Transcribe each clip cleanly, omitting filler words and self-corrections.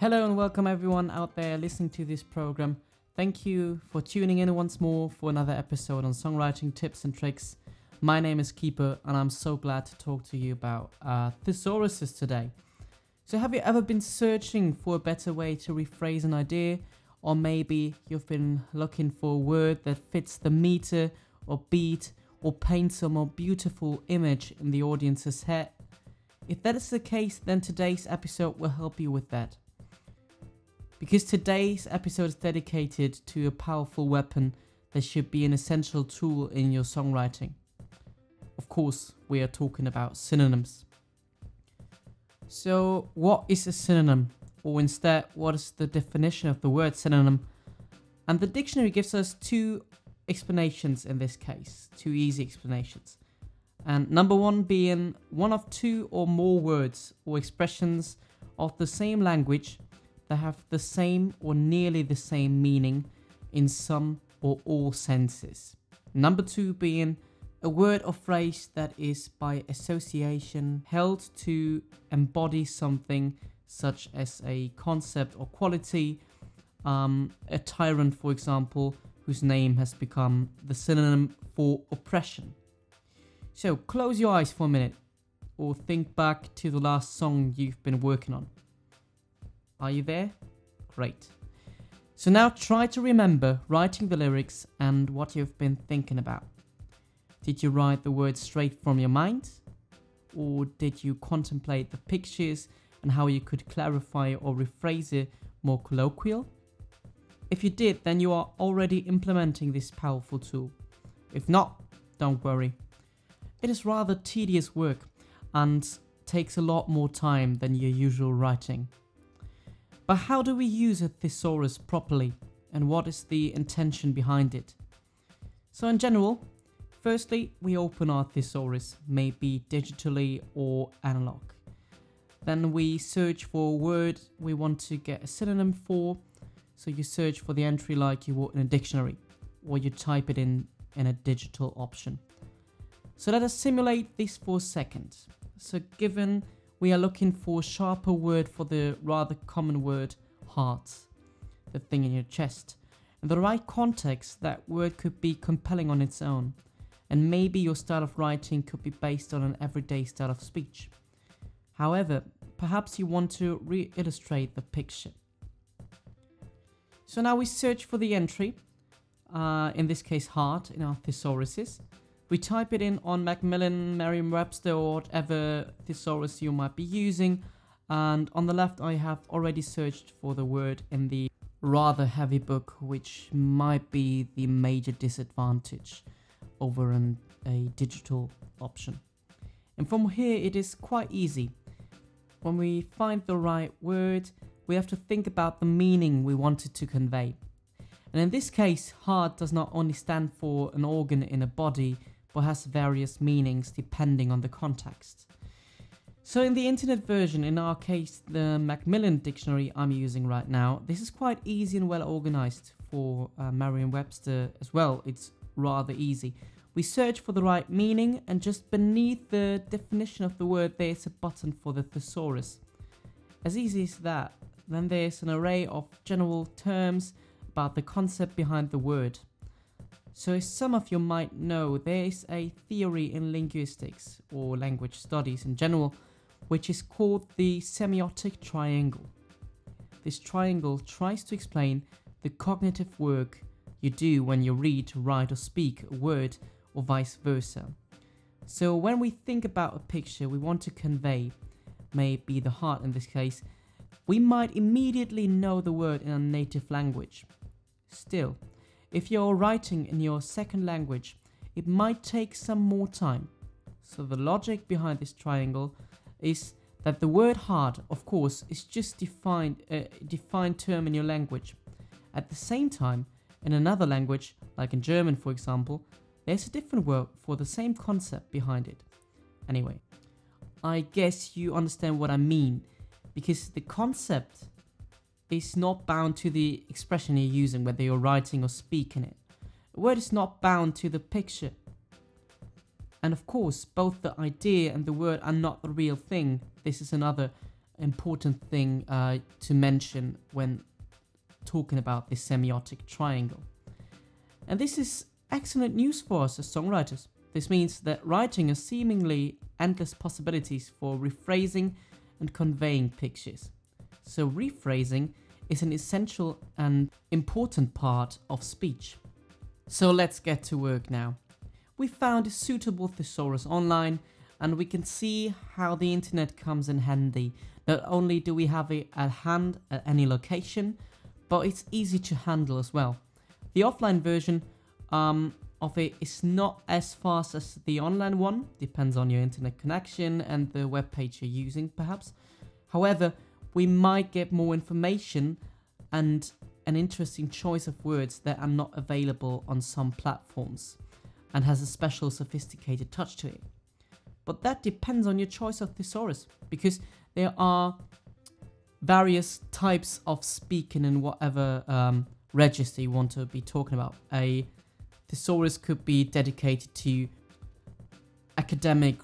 Hello and welcome everyone out there listening to this program. Thank you for tuning in once more for another episode on songwriting tips and tricks. My name is Keeper and I'm so glad to talk to you about thesauruses today. So have you ever been searching for a better way to rephrase an idea? Or maybe you've been looking for a word that fits the meter or beat or paints a more beautiful image in the audience's head? If that is the case, then today's episode will help you with that. Because today's episode is dedicated to a powerful weapon that should be an essential tool in your songwriting. Of course, we are talking about synonyms. So, what is a synonym? Or instead, what is the definition of the word synonym? And the dictionary gives us two explanations in this case, two easy explanations. And number one being one of two or more words or expressions of the same language that have the same or nearly the same meaning in some or all senses. Number two being a word or phrase that is by association held to embody something such as a concept or quality, a tyrant, for example, whose name has become the synonym for oppression. So close your eyes for a minute or think back to the last song you've been working on. Are you there? Great. So now try to remember writing the lyrics and what you've been thinking about. Did you write the words straight from your mind? Or did you contemplate the pictures and how you could clarify or rephrase it more colloquial? If you did, then you are already implementing this powerful tool. If not, don't worry. It is rather tedious work and takes a lot more time than your usual writing. But how do we use a thesaurus properly, and what is the intention behind it? So in general, firstly, we open our thesaurus, maybe digitally or analog. Then we search for a word we want to get a synonym for. So you search for the entry like you would in a dictionary, or you type it in a digital option. So let us simulate this for a second. So given we are looking for a sharper word for the rather common word heart, the thing in your chest. In the right context, that word could be compelling on its own. And maybe your style of writing could be based on an everyday style of speech. However, perhaps you want to re-illustrate the picture. So now we search for the entry, in this case heart, in our thesauruses. We type it in on Macmillan, Merriam-Webster, or whatever thesaurus you might be using. And on the left, I have already searched for the word in the rather heavy book, which might be the major disadvantage over a digital option. And from here, it is quite easy. When we find the right word, we have to think about the meaning we wanted to convey. And in this case, heart does not only stand for an organ in a body, but has various meanings depending on the context. So in the internet version, in our case, the Macmillan dictionary I'm using right now, this is quite easy and well organized. For Merriam-Webster as well, it's rather easy. We search for the right meaning, and just beneath the definition of the word, there's a button for the thesaurus. As easy as that. Then there's an array of general terms about the concept behind the word. So as some of you might know, there is a theory in linguistics or language studies in general, which is called the semiotic triangle. This triangle tries to explain the cognitive work you do when you read, write or speak a word, or vice versa. So when we think about a picture we want to convey, maybe the heart in this case, we might immediately know the word in our native language. Still, if you're writing in your second language, it might take some more time. So the logic behind this triangle is that the word heart, of course, is just a defined term in your language. At the same time, in another language, like in German for example, there's a different word for the same concept behind it. Anyway, I guess you understand what I mean, because the concept is not bound to the expression you're using, whether you're writing or speaking it. A word is not bound to the picture. And of course, both the idea and the word are not the real thing. This is another important thing to mention when talking about the semiotic triangle. And this is excellent news for us as songwriters. This means that writing has seemingly endless possibilities for rephrasing and conveying pictures. So rephrasing is an essential and important part of speech. So let's get to work now. We found a suitable thesaurus online, and we can see how the internet comes in handy. Not only do we have it at hand at any location, but it's easy to handle as well. The offline version of it is not as fast as the online one, depends on your internet connection and the web page you're using perhaps. However, we might get more information and an interesting choice of words that are not available on some platforms and has a special sophisticated touch to it. But that depends on your choice of thesaurus, because there are various types of speaking in whatever register you want to be talking about. A thesaurus could be dedicated to academic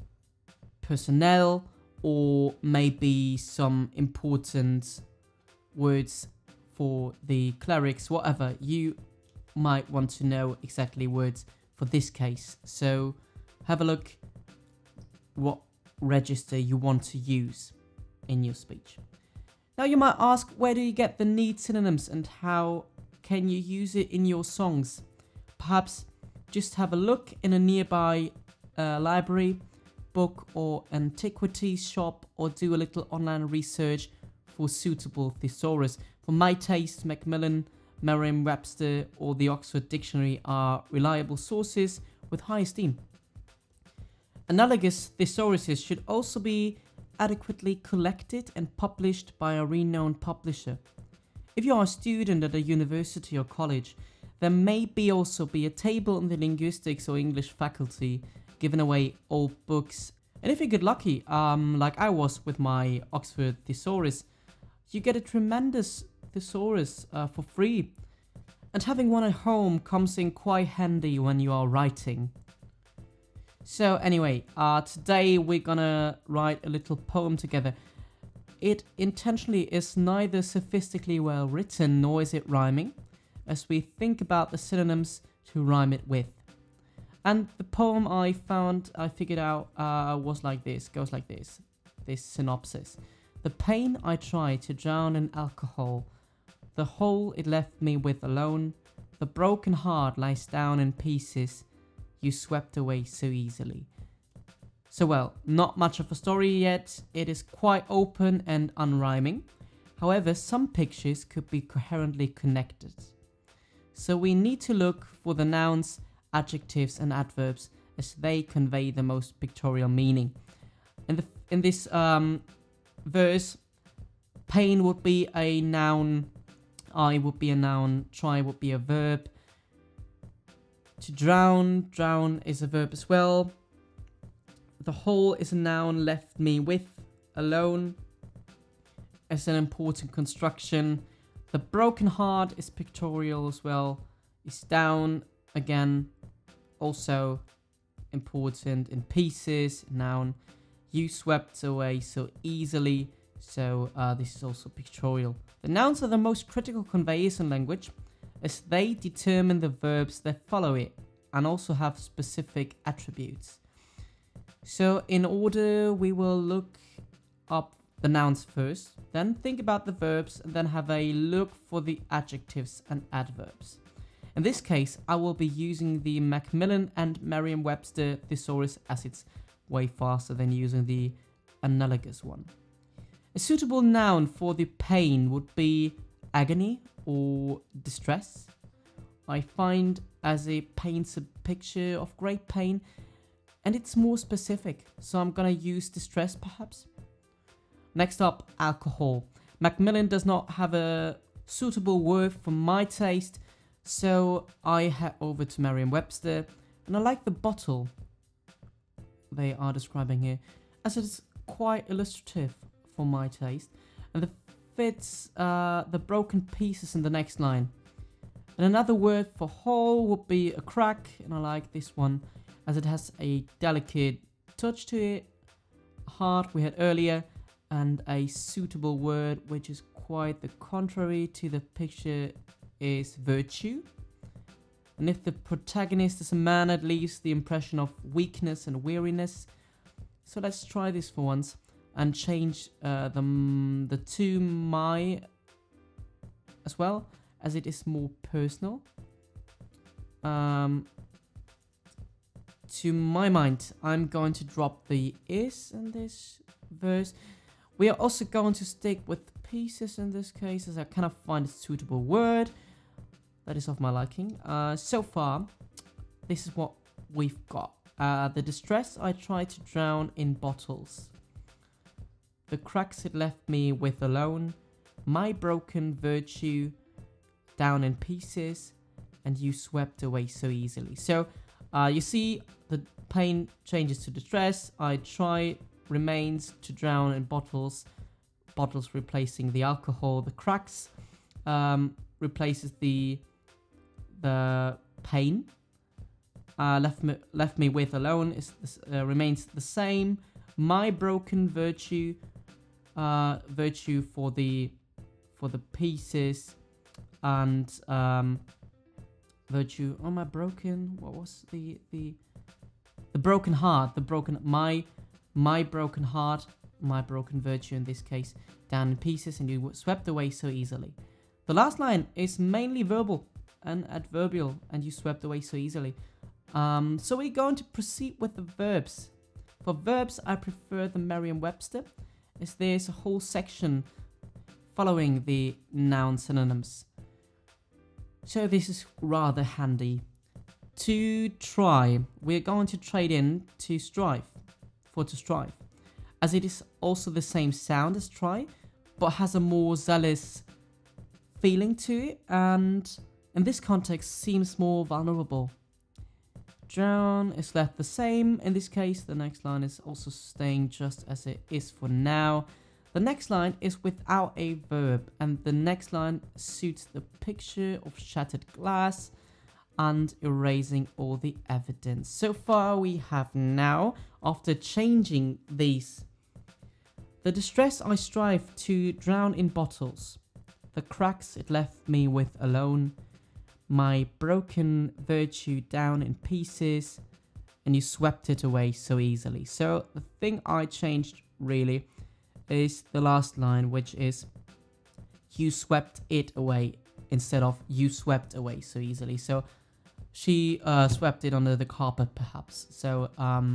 personnel, or maybe some important words for the clerics, whatever. You might want to know exactly words for this case. So have a look what register you want to use in your speech. Now you might ask, where do you get the neat synonyms and how can you use it in your songs? Perhaps just have a look in a nearby library, book or antiquities shop, or do a little online research for suitable thesaurus. For my taste, Macmillan, Merriam-Webster or the Oxford Dictionary are reliable sources with high esteem. Analogous thesauruses should also be adequately collected and published by a renowned publisher. If you are a student at a university or college, there may also be a table in the linguistics or English faculty giving away old books. And if you get lucky, like I was with my Oxford thesaurus, you get a tremendous thesaurus for free. And having one at home comes in quite handy when you are writing. So anyway, today we're gonna write a little poem together. It intentionally is neither sophisticatedly well written nor is it rhyming, as we think about the synonyms to rhyme it with. And the poem I figured out was like this, goes like this synopsis. The pain I tried to drown in alcohol, the hole it left me with alone, the broken heart lies down in pieces, you swept away so easily. So well, not much of a story yet, it is quite open and unrhyming. However, some pictures could be coherently connected. So we need to look for the nouns, adjectives and adverbs as they convey the most pictorial meaning. In this verse, pain would be a noun, I would be a noun, try would be a verb. To drown is a verb as well. The hole is a noun, left me with, alone, as an important construction. The broken heart is pictorial as well. Is down, again, also important. In pieces, noun. You swept away so easily, so this is also pictorial. The nouns are the most critical conveyers in language, as they determine the verbs that follow it and also have specific attributes. So in order, we will look up the nouns first, then think about the verbs, and then have a look for the adjectives and adverbs. In this case, I will be using the Macmillan and Merriam-Webster thesaurus, as it's way faster than using the analogous one. A suitable noun for the pain would be agony or distress. I find as it paints a picture of great pain and it's more specific, so I'm gonna use distress perhaps. Next up, alcohol. Macmillan does not have a suitable word for my taste, so I head over to Merriam-Webster, and I like the bottle they are describing here, as it is quite illustrative for my taste, and it fits the broken pieces in the next line. And another word for hole would be a crack, and I like this one, as it has a delicate touch to it. Heart we had earlier, And a suitable word which is quite the contrary to the picture is virtue. And if the protagonist is a man, it leaves the impression of weakness and weariness. So let's try this for once and change the to my as well, as it is more personal. To my mind, I'm going to drop the is in this verse. We are also going to stick with pieces in this case, as I cannot find a suitable word that is of my liking. So far, this is what we've got. The distress I tried to drown in bottles. The cracks it left me with alone. My broken virtue down in pieces. And you swept away so easily. So, you see the pain changes to distress. I try remains to drown in bottles. Bottles replacing the alcohol. The cracks replaces the pain. Left me with alone remains the same. My broken virtue virtue for the pieces, and virtue. Oh, my broken. What was the broken heart? My broken heart, my broken virtue in this case, down in pieces, and you swept away so easily. The last line is mainly verbal and adverbial, and you swept away so easily. So we're going to proceed with the verbs. For verbs, I prefer the Merriam-Webster, as there's a whole section following the noun synonyms. So this is rather handy. To try, we're going to trade in to strive, for to strive, as it is also the same sound as try, but has a more zealous feeling to it, and in this context seems more vulnerable. Drown is left the same. In this case, the next line is also staying just as it is for now. The next line is without a verb, and the next line suits the picture of shattered glass and erasing all the evidence. So far we have now, after changing these, the distress I strive to drown in bottles, the cracks it left me with alone, my broken virtue down in pieces, and you swept it away so easily. So the thing I changed really is the last line, which is you swept it away instead of you swept away so easily. So she swept it under the carpet perhaps. So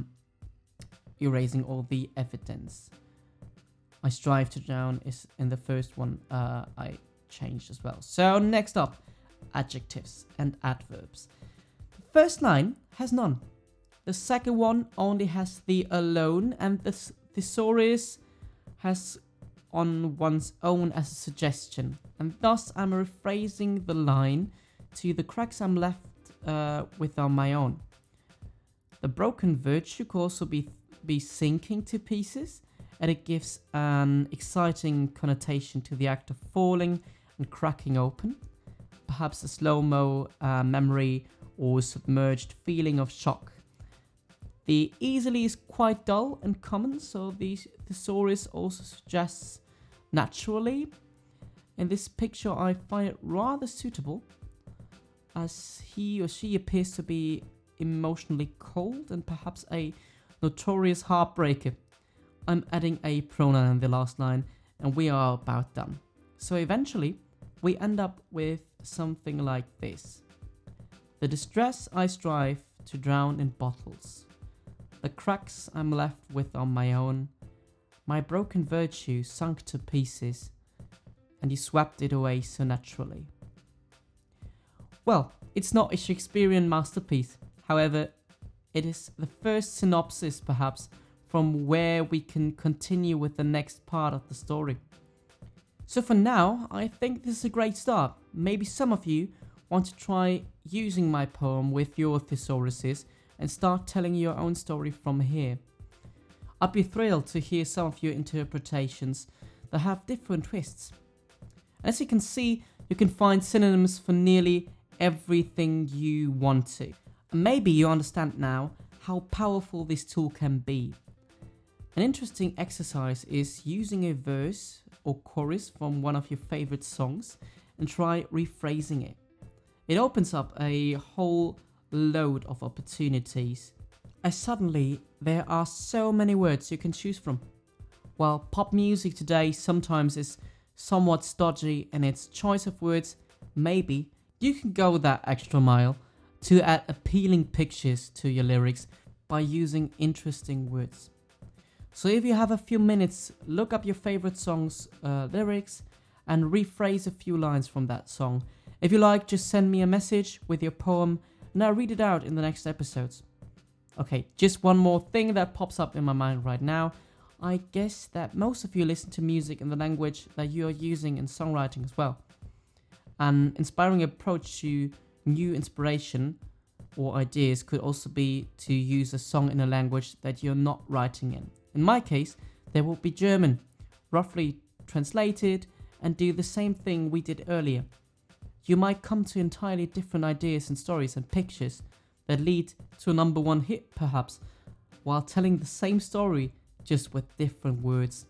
erasing all the evidence. I strive to drown is in the first one I changed as well. So next up, adjectives and adverbs. The first line has none. The second one only has the alone, and the thesaurus has on one's own as a suggestion, and thus I'm rephrasing the line to the cracks I'm left with on my own. The broken virtue could also be sinking to pieces, and it gives an exciting connotation to the act of falling and cracking open, perhaps a slow-mo memory or submerged feeling of shock. The easily is quite dull and common, so the thesaurus also suggests naturally. In this picture, I find it rather suitable, as he or she appears to be emotionally cold and perhaps a notorious heartbreaker. I'm adding a pronoun in the last line, and we are about done. So eventually, we end up with something like this. The distress I strive to drown in bottles. The cracks I'm left with on my own. My broken virtue sunk to pieces, and you swept it away so naturally. Well, it's not a Shakespearean masterpiece. However, it is the first synopsis, perhaps, from where we can continue with the next part of the story. So for now, I think this is a great start. Maybe some of you want to try using my poem with your thesauruses and start telling your own story from here. I'd be thrilled to hear some of your interpretations that have different twists. As you can see, you can find synonyms for nearly everything you want to. And maybe you understand now how powerful this tool can be. An interesting exercise is using a verse or chorus from one of your favorite songs and try rephrasing it. It opens up a whole load of opportunities, as suddenly there are so many words you can choose from. While pop music today sometimes is somewhat stodgy in its choice of words, maybe you can go that extra mile to add appealing pictures to your lyrics by using interesting words. So if you have a few minutes, look up your favorite song's lyrics and rephrase a few lines from that song. If you like, just send me a message with your poem and I'll read it out in the next episodes. Okay, just one more thing that pops up in my mind right now. I guess that most of you listen to music in the language that you are using in songwriting as well. An inspiring approach to new inspiration or ideas could also be to use a song in a language that you're not writing in. In my case, there will be German, roughly translated, and do the same thing we did earlier. You might come to entirely different ideas and stories and pictures that lead to a number one hit perhaps, while telling the same story just with different words.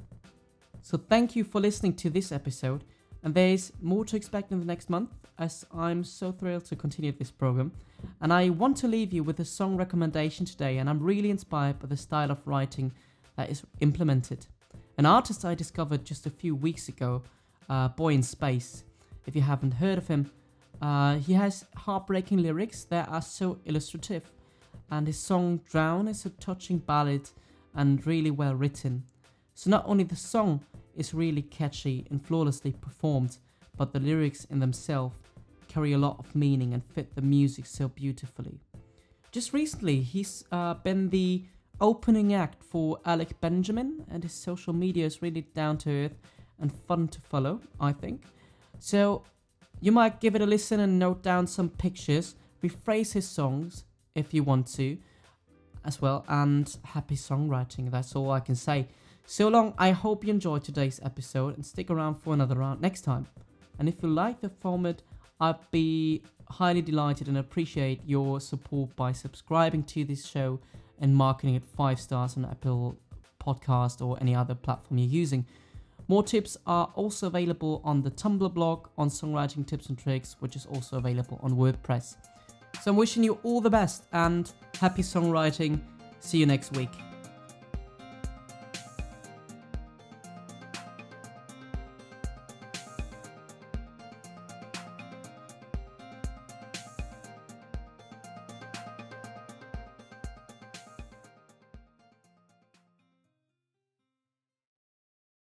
So thank you for listening to this episode, and there's more to expect in the next month as I'm so thrilled to continue this program. And I want to leave you with a song recommendation today, and I'm really inspired by the style of writing that is implemented. An artist I discovered just a few weeks ago, Boy in Space. If you haven't heard of him, he has heartbreaking lyrics that are so illustrative, and his song Drown is a touching ballad and really well written. So not only the song is really catchy and flawlessly performed, but the lyrics in themselves carry a lot of meaning and fit the music so beautifully. Just recently, he's been the opening act for Alec Benjamin, and his social media is really down to earth and fun to follow, I think. So you might give it a listen and note down some pictures, rephrase his songs if you want to as well, and happy songwriting, that's all I can say. So long, I hope you enjoyed today's episode and stick around for another round next time. And if you like the format, I'd be highly delighted and appreciate your support by subscribing to this show and marking it 5 stars on Apple Podcast or any other platform you're using. More tips are also available on the Tumblr blog on songwriting tips and tricks, which is also available on WordPress. So I'm wishing you all the best and happy songwriting. See you next week.